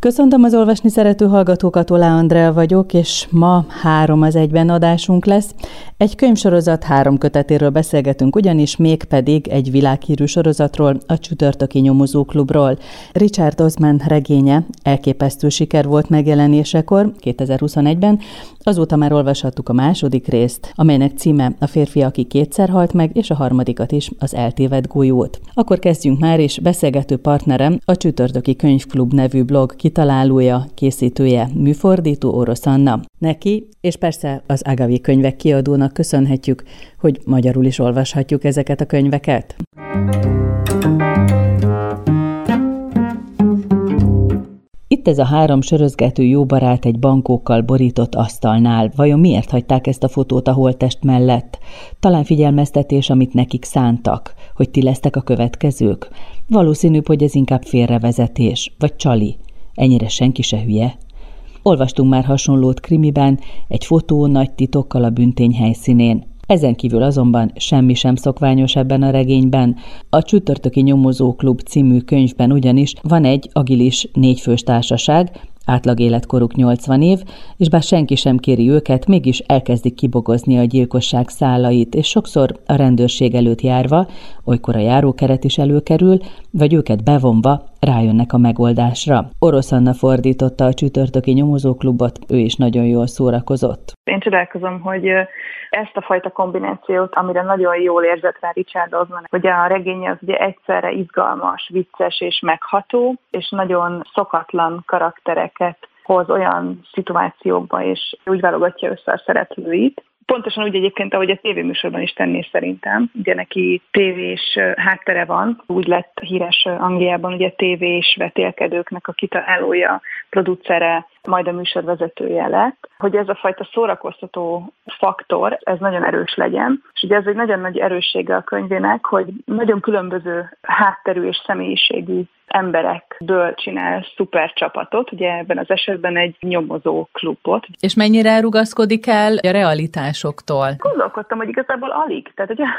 Köszöntöm az olvasni szerető hallgatókat, Olá Andrea vagyok, és ma 3 az 1-ben adásunk lesz. Egy könyvsorozat 3 kötetéről beszélgetünk, ugyanis mégpedig egy világhírű sorozatról, a Csütörtöki Nyomozóklubról. Richard Osman regénye elképesztő siker volt megjelenésekor, 2021-ben, azóta már olvashattuk a második részt, amelynek címe A férfi, aki kétszer halt meg, és a harmadikat is, Az eltévedt golyót. Akkor kezdjünk már, és beszélgető partnerem a Csütörtöki Könyvklub nevű blog kitalálója, készítője, műfordító Orosz Anna. Neki, és persze az Agavi Könyvek kiadónak köszönhetjük, hogy magyarul is olvashatjuk ezeket a könyveket. Itt ez a 3 sörözgető jó barát egy bankókkal borított asztalnál. Vajon miért hagyták ezt a fotót a holttest mellett? Talán figyelmeztetés, amit nekik szántak, hogy ti lesztek a következők? Valószínűbb, hogy ez inkább félrevezetés, vagy csali. Ennyire senki se hülye. Olvastunk már hasonlót krimiben, egy fotó nagy titokkal a bűntény helyszínén. Ezen kívül azonban semmi sem szokványos ebben a regényben. A Csütörtöki Nyomozóklub című könyvben ugyanis van egy agilis 4 fős társaság, átlag életkoruk 80 év, és bár senki sem kéri őket, mégis elkezdik kibogozni a gyilkosság szálait, és sokszor a rendőrség előtt járva, olykor a járókeret is előkerül, vagy őket bevonva rájönnek a megoldásra. Orosz Anna fordította a Csütörtöki Nyomozóklubot, ő is nagyon jól szórakozott. Én csodálkozom, hogy ezt a fajta kombinációt, amire nagyon jól érzett rá Richard Osman, hogy a regény az ugye egyszerre izgalmas, vicces és megható, és nagyon szokatlan karaktereket hoz olyan szituációkba, és úgy válogatja össze a szereplőit. Pontosan úgy egyébként, ahogy a tévéműsorban is tenné szerintem. Ugye neki tévés háttere van, úgy lett híres Angliában, ugye tévés vetélkedőknek a kitalálója, producere, majd a műsorvezetője lett, hogy ez a fajta szórakoztató faktor, ez nagyon erős legyen. És ugye ez egy nagyon nagy erőssége a könyvének, hogy nagyon különböző hátterű és személyiségű emberekből csinál szuper csapatot, ugye ebben az esetben egy nyomozó klubot. És mennyire rugaszkodik el a realitásoktól? Gondolkodtam, hogy igazából alig. Tehát ugye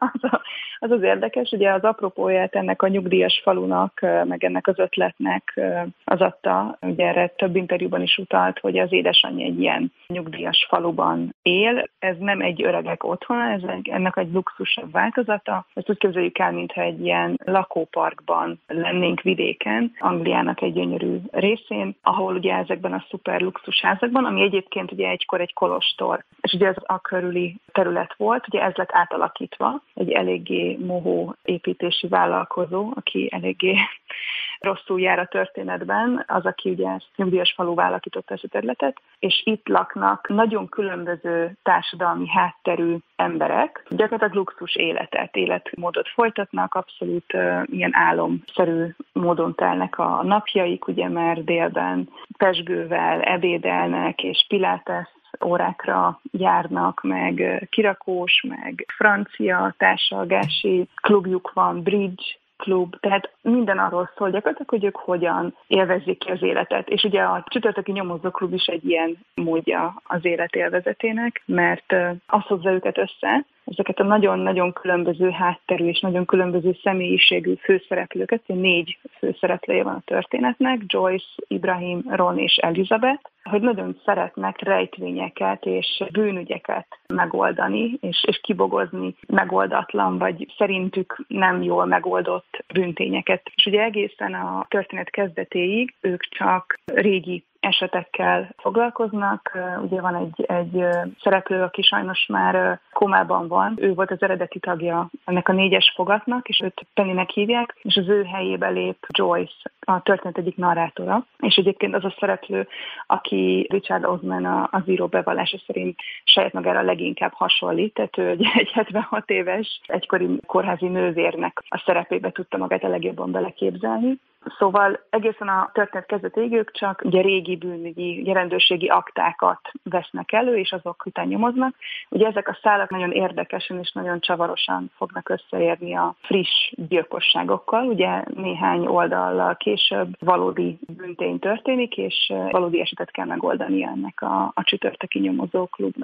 az érdekes, ugye az apropóját ennek a nyugdíjas falunak, meg ennek az ötletnek az adta, ugye erre több interjúban is utalt, hogy az édesanyja egy ilyen nyugdíjas faluban él. Ez nem egy öregek otthona, ez ennek egy luxusabb változata. Ezt úgy képzeljük el, mintha egy ilyen lakóparkban lennénk vidéken, Angliának egy gyönyörű részén, ahol ugye ezekben a szuper luxusházakban, ami egyébként ugye egykor egy kolostor, és ugye ez a körüli terület volt, ugye ez lett átalakítva, egy eléggé mohó építési vállalkozó, aki eléggé rosszul jár a történetben, az, aki ugye ezt nyugdíjas faluvá alakította ezt a területet, és itt laknak nagyon különböző társadalmi hátterű emberek, gyakorlatilag luxus életmódot folytatnak, abszolút ilyen álomszerű módon telnek a napjaik, ugye már délben pezsgővel ebédelnek, és pilates órákra járnak, meg kirakós, meg francia társalgási klubjuk van, bridge klub, tehát minden arról szól gyakorlatilag, hogy ők hogyan élvezik ki az életet. És ugye a Csütörtöki Nyomozóklub is egy ilyen módja az élet élvezetének, mert azt hozza őket össze, ezeket a nagyon-nagyon különböző hátterű és nagyon különböző személyiségű főszereplőket, 4 főszereplője van a történetnek, Joyce, Ibrahim, Ron és Elizabeth, hogy nagyon szeretnek rejtvényeket és bűnügyeket megoldani, és kibogozni megoldatlan, vagy szerintük nem jól megoldott bűntényeket. És ugye egészen a történet kezdetéig ők csak régi esetekkel foglalkoznak. Ugye van egy szereplő, aki sajnos már komában van. Ő volt az eredeti tagja ennek a 4-es fogatnak, és őt Pennynek hívják, és az ő helyébe lép Joyce, a történet egyik narrátora. És egyébként az a szereplő, aki Richard Osman az író bevallása szerint saját magára leginkább hasonlít, tehát ő egy 76 éves egykori kórházi nővérnek a szerepébe tudta magát a legjobban beleképzelni. Szóval egészen a történet kezdetéig ők csak ugye régi bűnügyi, rendőrségi aktákat vesznek elő, és azok után nyomoznak. Ugye ezek a szálak nagyon érdekesen és nagyon csavarosan fognak összeérni a friss gyilkosságokkal. Ugye néhány oldallal később valódi bűntény történik, és valódi esetet kell megoldani ennek a Csütörtöki Nyomozóklubnak.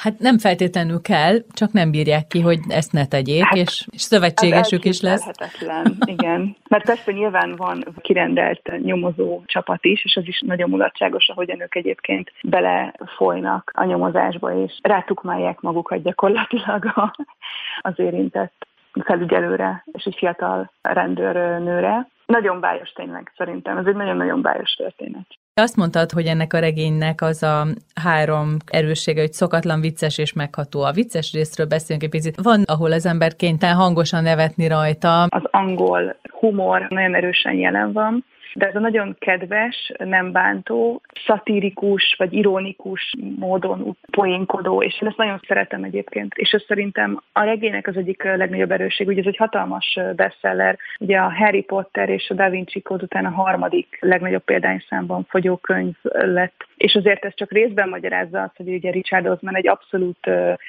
Hát nem feltétlenül kell, csak nem bírják ki, hogy ezt ne tegyék, hát, és szövetségesük is lesz. Igen. Mert persze nyilván van kirendelt nyomozó csapat is, és az is nagyon mulatságos, ahogyan ők egyébként belefolynak a nyomozásba, és rátukmálják magukat gyakorlatilag az érintett felügyelőre, és egy fiatal rendőrnőre. Nagyon bájos tényleg, szerintem. Ez egy nagyon-nagyon bájos történet. Azt mondtad, hogy ennek a regénynek az a 3 erőssége, hogy szokatlan, vicces és megható. A vicces részről beszélünk egy picit. Van, ahol az ember kénytelen hangosan nevetni rajta. Az angol humor nagyon erősen jelen van, de ez a nagyon kedves, nem bántó, szatirikus vagy ironikus módon poénkodó, és én ezt nagyon szeretem egyébként. És ez szerintem a regénynek az egyik legnagyobb erősség, ugye ez egy hatalmas bestseller, ugye a Harry Potter és a Da Vinci Code után a 3. legnagyobb példányszámban fogyó könyv lett. És azért ez csak részben magyarázza azt, hogy ugye Richard Osman egy abszolút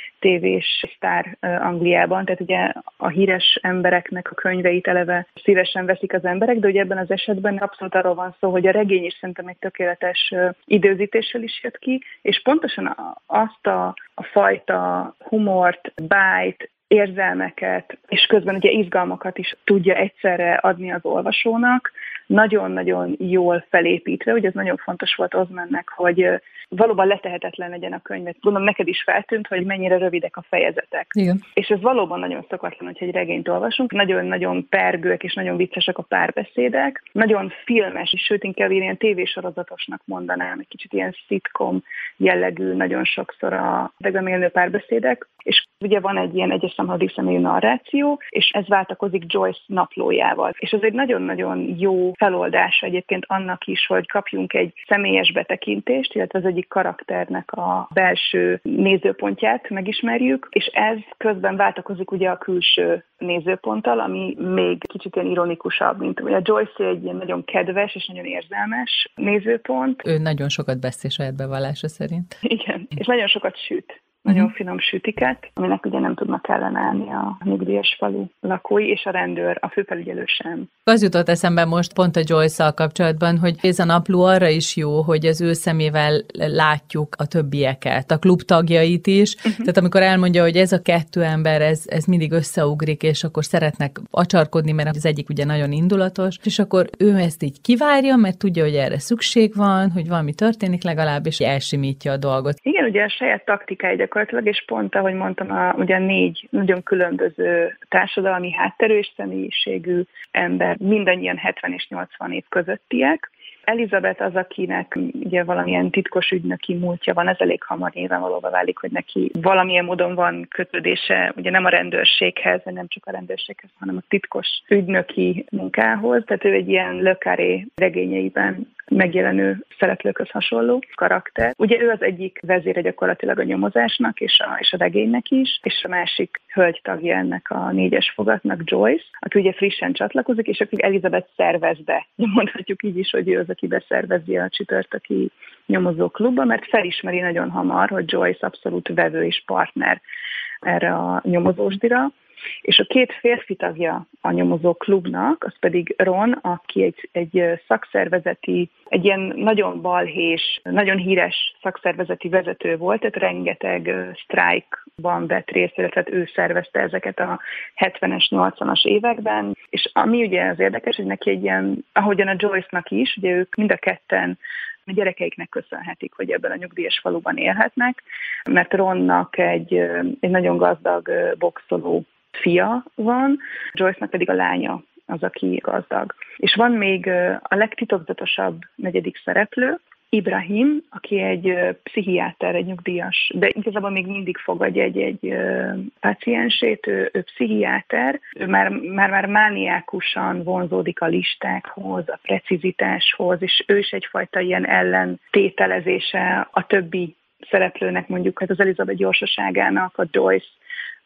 tévés sztár Angliában, tehát ugye a híres embereknek a könyveit eleve szívesen veszik az emberek, de ugye ebben az esetben abszolút arról van szó, hogy a regény is szerintem egy tökéletes időzítéssel is jött ki, és pontosan azt a fajta humort, bájt, érzelmeket, és közben ugye izgalmakat is tudja egyszerre adni az olvasónak, nagyon-nagyon jól felépítve, ugye ez nagyon fontos volt Osmannek, hogy valóban letehetetlen legyen a könyvet. Gondolom neked is feltűnt, hogy mennyire rövidek a fejezetek. Igen. És ez valóban nagyon szokatlan, hogyha egy regényt olvasunk. Nagyon-nagyon pergőek és nagyon viccesek a párbeszédek. Nagyon filmes, sőt inkább ilyen tévésorozatosnak mondanám, egy kicsit ilyen sitcom jellegű, nagyon sokszor a élő párbeszédek. És ugye van egy ilyen egyes számhaladék személyű narráció, és ez váltakozik Joyce naplójával. És ez egy nagyon-nagyon jó feloldása egyébként annak is, hogy kapjunk egy személyes betekintést, illetve az egyik karakternek a belső nézőpontját megismerjük, és ez közben váltakozik ugye a külső nézőponttal, ami még kicsit ilyen ironikusabb, mint ugye a Joyce egy ilyen nagyon kedves és nagyon érzelmes nézőpont. Ő nagyon sokat beszél saját bevallása szerint. Igen, és nagyon sokat süt. Nagyon finom sütiket, aminek ugye nem tudnak ellenállni a nyugdíjas falu lakói, és a rendőr, a főfelügyelő sem. Az jutott eszembe most pont a Joyce-szal kapcsolatban, hogy ez a napló arra is jó, hogy az ő szemével látjuk a többieket, a klub tagjait is. Tehát amikor elmondja, hogy ez a 2 ember, ez mindig összeugrik, és akkor szeretnek acsarkodni, mert az egyik ugye nagyon indulatos, és akkor ő ezt így kivárja, mert tudja, hogy erre szükség van, hogy valami történik legalább, és elsimítja a dolgot. Igen, ugye a saját taktikája gyakorlatilag, és pont, ahogy mondtam, ugye 4 nagyon különböző társadalmi hátterű és személyiségű ember, mindannyian 70 és 80 év közöttiek. Elizabeth az, akinek ugye valamilyen titkos ügynöki múltja van, ez elég hamar nyilvánvalóvá válik, hogy neki valamilyen módon van kötődése, ugye nem a rendőrséghez, vagy nem csak a rendőrséghez, hanem a titkos ügynöki munkához. Tehát ő egy ilyen Le Carré regényeiben megjelenő szereplőkhöz hasonló karakter. Ugye ő az egyik vezére gyakorlatilag a nyomozásnak és a regénynek is, és a másik hölgytagja ennek a 4-es fogatnak Joyce, aki ugye frissen csatlakozik, és aki Elizabeth szervez be. Mondhatjuk így is, hogy ő az, aki beszervezi a csütörtöki nyomozó klubba, mert felismeri nagyon hamar, hogy Joyce abszolút vevő és partner erre a nyomozósdira. És a 2 férfi tagja a nyomozó klubnak, az pedig Ron, aki egy szakszervezeti, egy ilyen nagyon balhés, nagyon híres szakszervezeti vezető volt, tehát rengeteg sztrájkban vett részt, tehát ő szervezte ezeket a 70-es, 80-as években, és ami ugye az érdekes, hogy neki egy ilyen, ahogyan a Joyce-nak is, ugye ők mind a ketten a gyerekeiknek köszönhetik, hogy ebben a nyugdíjas faluban élhetnek, mert Ronnak egy nagyon gazdag boxoló fia van, Joyce-nak pedig a lánya az, aki gazdag. És van még a legtitokzatosabb 4. szereplő, Ibrahim, aki egy pszichiáter, egy nyugdíjas, de igazából még mindig fogadja egy páciensét, ő pszichiáter, ő már mániákusan vonzódik a listákhoz, a precizitáshoz, és ő is egyfajta ilyen ellentételezése a többi szereplőnek, mondjuk hát az Elizabeth gyorsaságának, a Joyce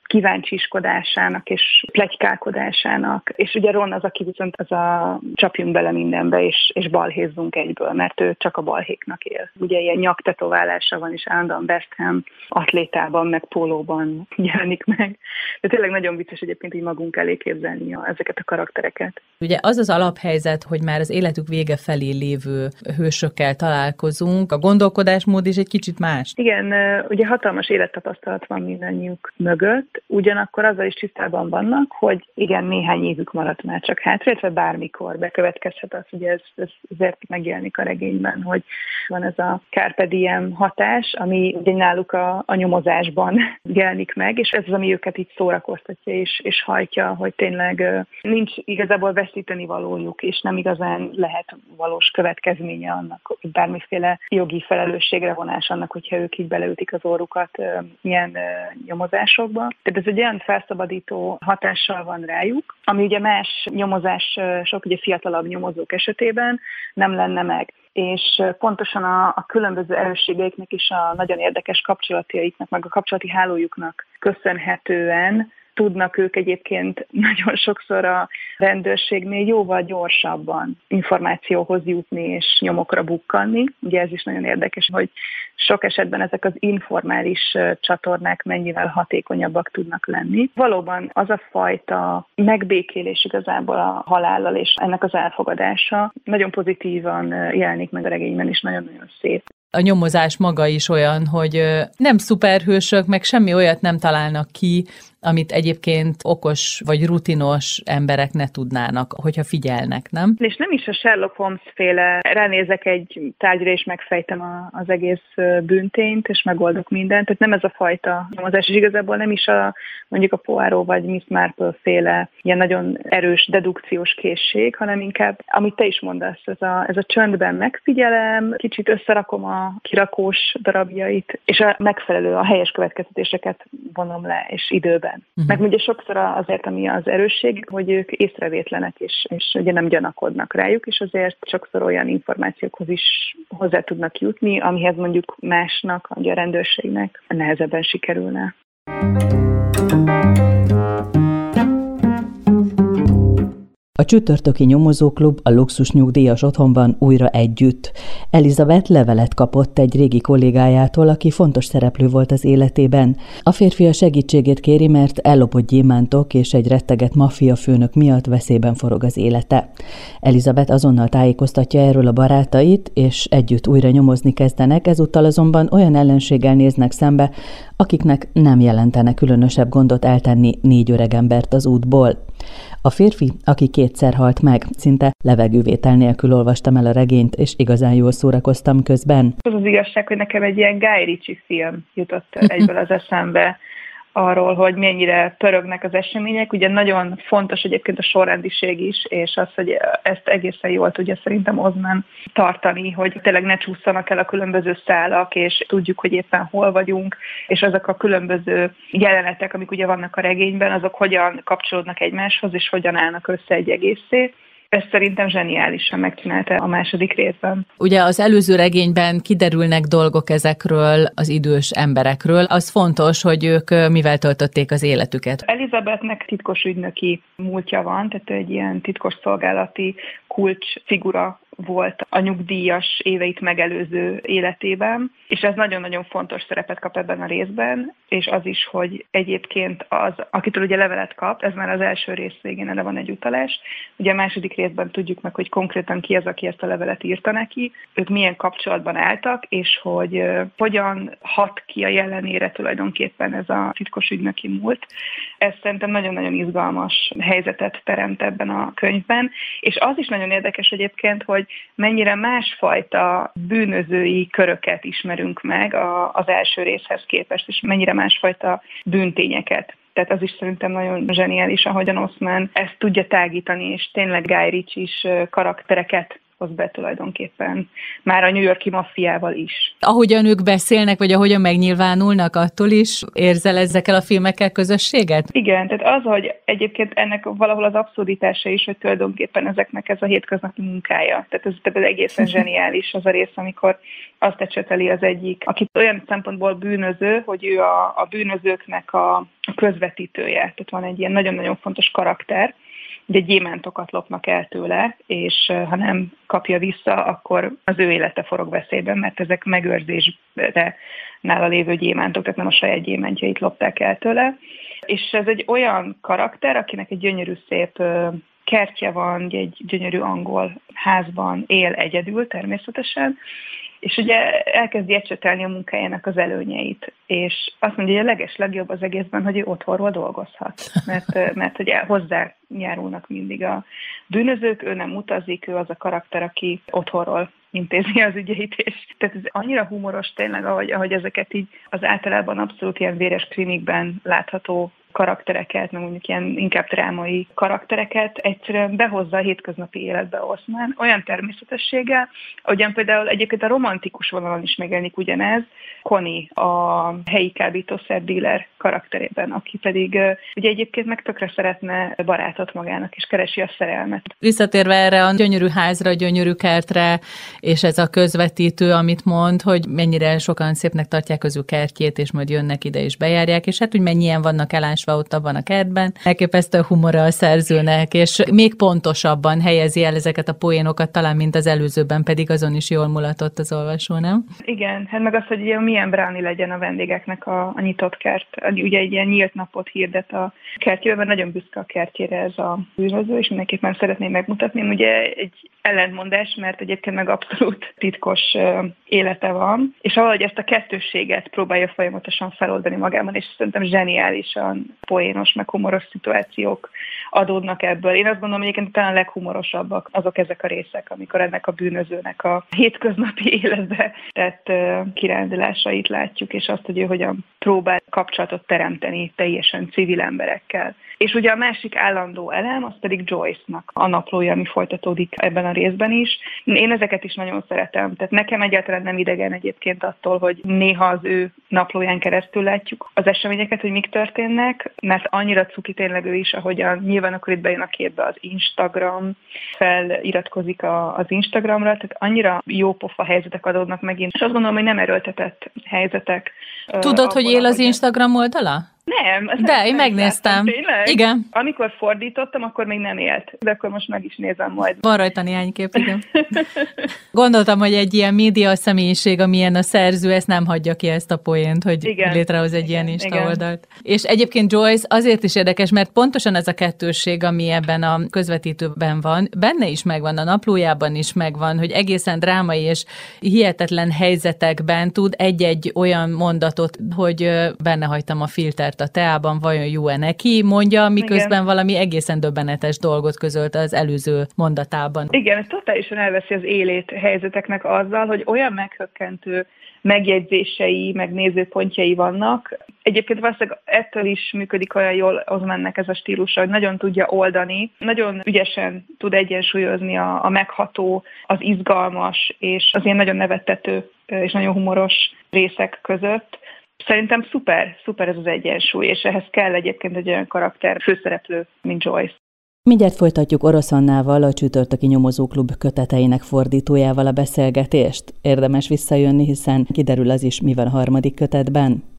kíváncsiskodásának és pletykálkodásának. És ugye Ron az, aki viszont az a csapjunk bele mindenbe, és balhézzunk egyből, mert ő csak a balhéknak él. Ugye ilyen nyaktetoválása van, és állandóan West Ham atlétában, meg pólóban jelenik meg. De tényleg nagyon vicces egyébként így magunk elé képzelni ezeket a karaktereket. Ugye az az alaphelyzet, hogy már az életük vége felé lévő hősökkel találkozunk, a gondolkodásmód is egy kicsit más. Igen, ugye hatalmas élettapasztalat van mindannyiuk mögött, ugyanakkor azzal is tisztában vannak, hogy igen, néhány évük maradt már csak hátra, illetve bármikor bekövetkezhet az, hogy ez azért megjelenik a regényben, hogy van ez a carpe diem hatás, ami ugye náluk a nyomozásban jelenik meg, és ez az, ami őket így szórakoztatja és hajtja, hogy tényleg nincs igazából veszíteni valójuk, és nem igazán lehet valós következménye annak, hogy bármiféle jogi felelősségre vonás annak, hogyha ők így beleütik az orrukat ilyen nyomozásokba. Tehát ez egy olyan felszabadító hatással van rájuk, ami ugye más nyomozások, ugye fiatalabb nyomozók esetében nem lenne meg. És pontosan a különböző erősségeiknek is a nagyon érdekes kapcsolatjaiknak, meg a kapcsolati hálójuknak köszönhetően tudnak ők egyébként nagyon sokszor a rendőrségnél jóval gyorsabban információhoz jutni és nyomokra bukkanni. Ugye ez is nagyon érdekes, hogy sok esetben ezek az informális csatornák mennyivel hatékonyabbak tudnak lenni. Valóban az a fajta megbékélés igazából a halállal és ennek az elfogadása nagyon pozitívan jelenik meg a regényben, és nagyon-nagyon szép. A nyomozás maga is olyan, hogy nem szuperhősök, meg semmi olyat nem találnak ki, amit egyébként okos vagy rutinos emberek ne tudnának, hogyha figyelnek, nem? És nem is a Sherlock Holmes-féle ránézek egy tárgyra és megfejtem az egész bűntényt, és megoldok mindent. Tehát nem ez a fajta nyomozás, és igazából nem is mondjuk a Poirot vagy Miss Marple-féle ilyen nagyon erős dedukciós készség, hanem inkább, amit te is mondasz, ez a csöndben megfigyelem, kicsit összerakom a kirakós darabjait, és a megfelelő, a helyes következtetéseket vonom le, és időben. Meg ugye sokszor azért, ami az erősség, hogy ők észrevétlenek, és ugye nem gyanakodnak rájuk, és azért sokszor olyan információkhoz is hozzá tudnak jutni, amihez mondjuk másnak, ugye a rendőrségnek nehezebben sikerülne. A csütörtöki nyomozóklub a luxus nyugdíjas otthonban újra együtt. Elizabeth levelet kapott egy régi kollégájától, aki fontos szereplő volt az életében. A férfi a segítségét kéri, mert ellopott gyémántok és egy rettegett maffia főnök miatt veszélyben forog az élete. Elizabeth azonnal tájékoztatja erről a barátait, és együtt újra nyomozni kezdenek, ezúttal azonban olyan ellenséggel néznek szembe, akiknek nem jelentene különösebb gondot eltenni 4 öregembert az útból. A férfi, aki 2-szer halt meg, szinte levegővétel nélkül olvastam el a regényt, és igazán jól szórakoztam közben. Az az igazság, hogy nekem egy ilyen Guy Ritchie film jutott egyből az eszembe arról, hogy mennyire pörögnek az események. Ugye nagyon fontos egyébként a sorrendiség is, és az, hogy ezt egészen jól tudja szerintem Osman tartani, hogy tényleg ne csúszanak el a különböző szálak, és tudjuk, hogy éppen hol vagyunk, és azok a különböző jelenetek, amik ugye vannak a regényben, azok hogyan kapcsolódnak egymáshoz, és hogyan állnak össze egy egészé. Ezt szerintem zseniálisan megcsinálta a második részben. Ugye az előző regényben kiderülnek dolgok ezekről az idős emberekről. Az fontos, hogy ők mivel töltötték az életüket. Elizabethnek titkos ügynöki múltja van, tehát egy ilyen titkos szolgálati kulcsfigura volt a nyugdíjas éveit megelőző életében, és ez nagyon-nagyon fontos szerepet kap ebben a részben, és az is, hogy egyébként az, akitől ugye levelet kap, ez már az első rész végén erre van egy utalás, ugye a második részben tudjuk meg, hogy konkrétan ki az, aki ezt a levelet írta neki, ők milyen kapcsolatban álltak, és hogy hogyan hat ki a jelenére tulajdonképpen ez a titkos ügynöki múlt. Ez szerintem nagyon-nagyon izgalmas helyzetet teremt ebben a könyvben, és az is nagyon érdekes egyébként, hogy mennyire másfajta bűnözői köröket ismerünk meg az első részhez képest, és mennyire másfajta bűntényeket. Tehát az is szerintem nagyon zseniális, ahogyan Osman ezt tudja tágítani, és tényleg Guy Ritchie is karaktereket hoz be tulajdonképpen, már a New York-i maffiával is. Ahogyan ők beszélnek, vagy ahogyan megnyilvánulnak, attól is érzel ezekkel a filmekkel közösséget? Igen, tehát az, hogy egyébként ennek valahol az abszurditása is, hogy tulajdonképpen ezeknek ez a hétköznapi munkája. Tehát ez egészen zseniális az a rész, amikor azt ecseteli az egyik, aki olyan szempontból bűnöző, hogy ő a bűnözőknek a közvetítője. Tehát van egy ilyen nagyon-nagyon fontos karakter, ugye gyémántokat lopnak el tőle, és ha nem kapja vissza, akkor az ő élete forog veszélyben, mert ezek megőrzésre nála lévő gyémántok, tehát nem a saját gyémántjait lopták el tőle. És ez egy olyan karakter, akinek egy gyönyörű szép kertje van, egy gyönyörű angol házban él egyedül természetesen, és ugye elkezdi ecsetelni a munkájának az előnyeit, és azt mondja, hogy a legjobb az egészben, hogy ő otthonról dolgozhat, mert ugye hozzájárulnak mindig a bűnözők, ő nem utazik, ő az a karakter, aki otthonról intézi az ügyeit, és tehát ez annyira humoros tényleg, ahogy ezeket így az általában abszolút ilyen véres krimikben látható karaktereket, meg mondjuk ilyen inkább drámai karaktereket egyszerűen behozza a hétköznapi életbe Osman, olyan természetességgel, ahogyan például egyébként a romantikus vonalon is megjelenik ugyanez, Connie, a helyi kábítószer díler karakterében, aki pedig ugye egyébként meg tökre szeretne barátot magának, és keresi a szerelmet. Visszatérve erre a gyönyörű házra, a gyönyörű kertre, és ez a közvetítő, amit mond, hogy mennyire sokan szépnek tartják az ő kertjét, és majd jönnek ide és bejárják, és hát, hogy mennyien vannak elásva ott abban a kertben. Elképesztő humora a szerzőnek, és még pontosabban helyezi el ezeket a poénokat, talán mint az előzőben, pedig azon is jól mulatott az olvasó, nem? Igen, hát meg az, hogy ugye milyen brownie legyen a vendégeknek a nyitott kert. Ugye egy ilyen nyílt napot hirdet a kertjében, nagyon büszke a kertjére ez a bűnöző, és mindenképpen szeretném megmutatni. Ugye egy ellentmondás, mert egyébként meg abszolút titkos élete van, és ahogy ezt a kettősséget próbálja folyamatosan feloldani magában, és szerintem zseniálisan poénos, meg humoros szituációk adódnak ebből. Én azt gondolom, hogy egyébként talán a leghumorosabbak azok ezek a részek, amikor ennek a bűnözőnek a hétköznapi életbe tett kirándulásait látjuk, és azt, hogy ő hogyan próbál kapcsolatot teremteni teljesen civil emberekkel. És ugye a másik állandó elem, az pedig Joyce-nak a naplója, ami folytatódik ebben a részben is. Én ezeket is nagyon szeretem. Tehát nekem egyáltalán nem idegen egyébként attól, hogy néha az ő naplóján keresztül látjuk az eseményeket, hogy mik történnek, mert annyira cuki tényleg ő is, ahogyan nyilván akkor itt bejön a képbe az Instagram, feliratkozik az Instagramra, tehát annyira jó pofa helyzetek adódnak megint. És azt gondolom, hogy nem erőltetett helyzetek. Tudod, hogy él az Instagram oldala? Nem. De én megnéztem. Tényleg? Igen. Amikor fordítottam, akkor még nem élt. De akkor most meg is nézem majd. Van rajta néhány kép, igen. Gondoltam, hogy egy ilyen média személyiség, amilyen a szerző, ezt nem hagyja ki ezt a poént, hogy igen, létrehoz egy ilyen Insta oldalt. És egyébként Joyce azért is érdekes, mert pontosan ez a kettősség, ami ebben a közvetítőben van, benne is megvan, a naplójában is megvan, hogy egészen drámai és hihetetlen helyzetekben tud egy-egy olyan mondatot, hogy benne hagytam a filtert a teában, vajon jó-e neki, mondja, miközben igen, valami egészen döbbenetes dolgot közölt az előző mondatában. Igen, ez totálisan elveszi az élét helyzeteknek azzal, hogy olyan meghökkentő megjegyzései, meg nézőpontjai vannak. Egyébként valószínűleg ettől is működik olyan jól Osmannek ez a stílusa, hogy nagyon tudja oldani, nagyon ügyesen tud egyensúlyozni a megható, az izgalmas, és az ilyen nagyon nevettető és nagyon humoros részek között. Szerintem szuper ez az egyensúly, és ehhez kell egyébként egy olyan karakter, főszereplő, mint Joyce. Mindjárt folytatjuk Orosz Annával, a Csütörtöki Nyomozóklub köteteinek fordítójával a beszélgetést. Érdemes visszajönni, hiszen kiderül az is, mi van a harmadik kötetben.